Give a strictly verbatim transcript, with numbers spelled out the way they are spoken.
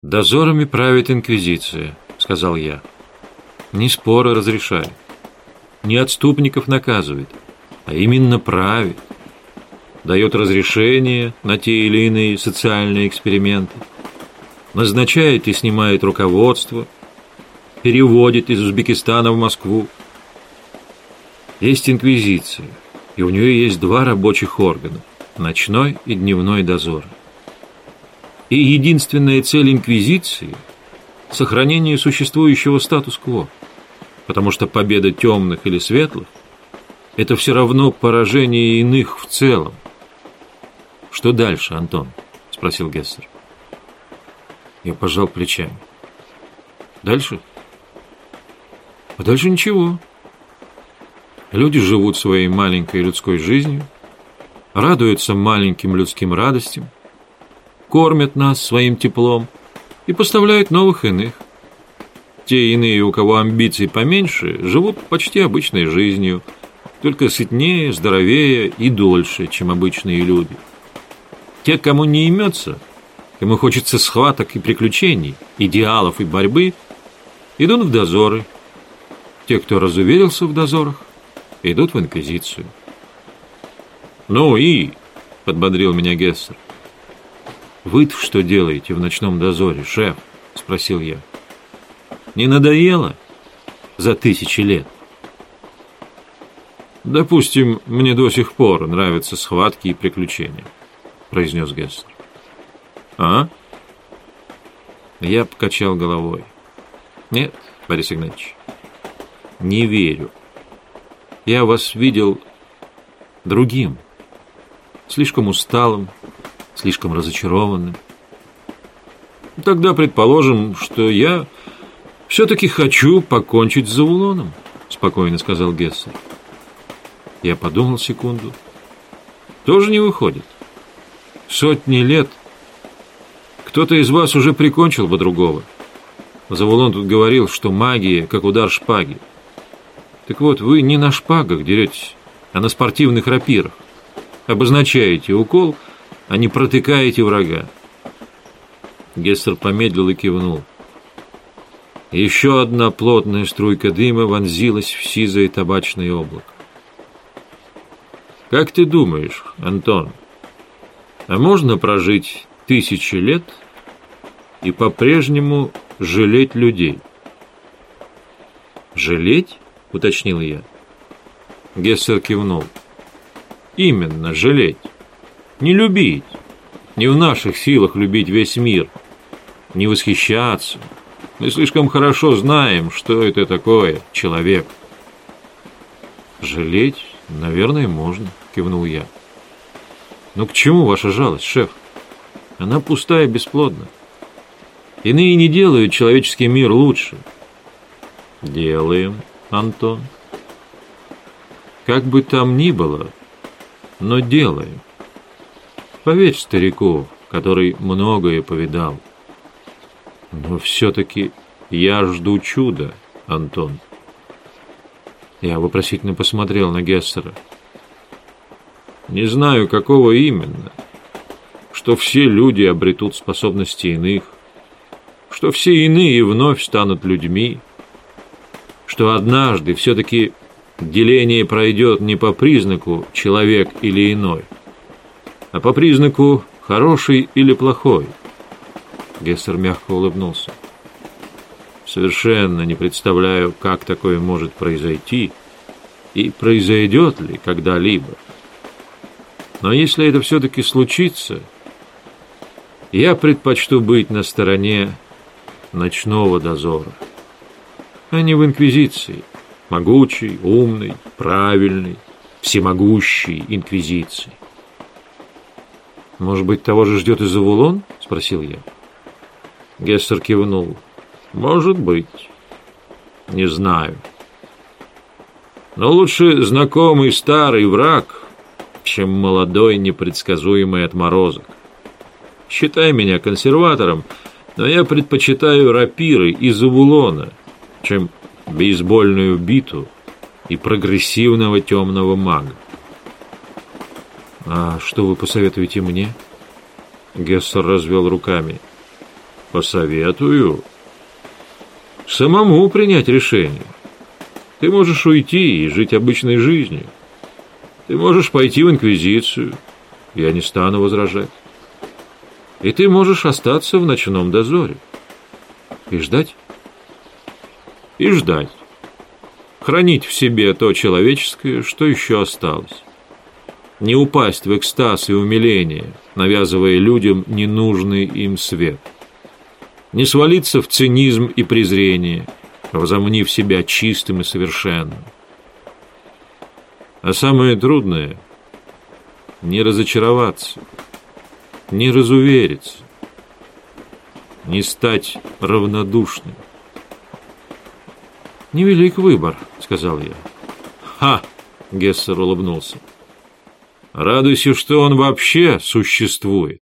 «Дозорами правит инквизиция», — сказал я. «Не споры разрешает, не отступников наказывает, а именно правит. Дает разрешение на те или иные социальные эксперименты, назначает и снимает руководство, переводит из Узбекистана в Москву. Есть инквизиция, и у нее есть два рабочих органа – ночной и дневной дозор. И единственная цель инквизиции – сохранение существующего статус-кво, потому что победа темных или светлых – это все равно поражение иных в целом. «Что дальше, Антон?» – спросил Гессер. Я пожал плечами. «Дальше? А дальше ничего. Люди живут своей маленькой людской жизнью, радуются маленьким людским радостям, кормят нас своим теплом и поставляют новых иных. Те иные, у кого амбиций поменьше, живут почти обычной жизнью, только сытнее, здоровее и дольше, чем обычные люди. Те, кому не имется, кому хочется схваток и приключений, идеалов и борьбы, идут в дозоры. Те, кто разуверился в дозорах, идут в инквизицию». «Ну и?» — подбодрил меня Гессер. «Вы-то что делаете в ночном дозоре, шеф?» — спросил я. «Не надоело за тысячи лет?» «Допустим, мне до сих пор нравятся схватки и приключения», — произнес Гессер. «А?» Я покачал головой. «Нет, Борис Игнатьевич, не верю. Я вас видел другим, слишком усталым, слишком разочарованным. Тогда предположим, что я все-таки хочу покончить с Завулоном», — спокойно сказал Гессер. Я подумал секунду. «Тоже не выходит. Сотни лет кто-то из вас уже прикончил бы другого. Завулон тут говорил, что магия как удар шпаги. Так вот, вы не на шпагах деретесь, а на спортивных рапирах. Обозначаете укол, а не протыкаете врага». Гессер помедлил и кивнул. Еще одна плотная струйка дыма вонзилась в сизое табачное облако. «Как ты думаешь, Антон, а можно прожить тысячи лет и по-прежнему жалеть людей?» «Жалеть?» — уточнил я. Гессер кивнул. «Именно, жалеть. Не любить. Не в наших силах любить весь мир. Не восхищаться. Мы слишком хорошо знаем, что это такое человек». «Жалеть, наверное, можно», — кивнул я. «Но к чему ваша жалость, шеф? Она пустая и бесплодна. Иные не делают человеческий мир лучше». «Делаем, Антон. Как бы там ни было, но делаем. Поверь старику, который многое повидал. Но все-таки я жду чуда, Антон». Я вопросительно посмотрел на Гессера. «Не знаю, какого именно. Что все люди обретут способности иных, что все иные вновь станут людьми, что однажды все-таки деление пройдет не по признаку человек или иной, а по признаку хороший или плохой». Гессер мягко улыбнулся. «Совершенно не представляю, как такое может произойти и произойдет ли когда-либо. Но если это все-таки случится, я предпочту быть на стороне ночного дозора, а не в инквизиции, могучей, умной, правильной, всемогущей инквизиции». «Может быть, того же ждет и Завулон?» — спросил я. Гессер кивнул. «Может быть. Не знаю. Но лучше знакомый старый враг, чем молодой непредсказуемый отморозок. Считай меня консерватором, но я предпочитаю рапиры и Завулона, чем бейсбольную биту и прогрессивного темного мага». «А что вы посоветуете мне?» Гессер развел руками. Посоветую самому принять решение. Ты можешь уйти и жить обычной жизнью. Ты можешь пойти в инквизицию. Я не стану возражать. И ты можешь остаться в ночном дозоре. И ждать. И ждать. Хранить в себе то человеческое, что еще осталось. Не упасть в экстаз и умиление, навязывая людям ненужный им свет. Не свалиться в цинизм и презрение, возомнив себя чистым и совершенным. А самое трудное — не разочароваться, не разувериться, не стать равнодушным. «Невелик выбор», — сказал я. «Ха!» — Гессер улыбнулся. «Радуйся, что он вообще существует.